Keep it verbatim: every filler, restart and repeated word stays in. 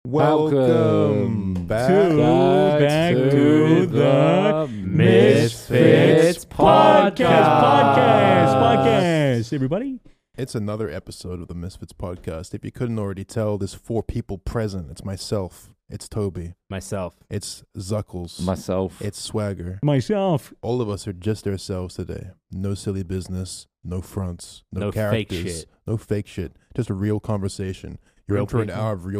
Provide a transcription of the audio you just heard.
Welcome back, to, back to, to the Misfits Podcast. Podcast. Podcast. Everybody. It's another episode of the Misfits Podcast. If you couldn't already tell, there's four people present. It's myself. It's Toby. Myself. It's Zuckles. Myself. It's Swagger. Myself. All of us are just ourselves today. No silly business. No fronts. No, No characters. fake shit. No fake shit. Just a real conversation. You're Real in for an people. hour of real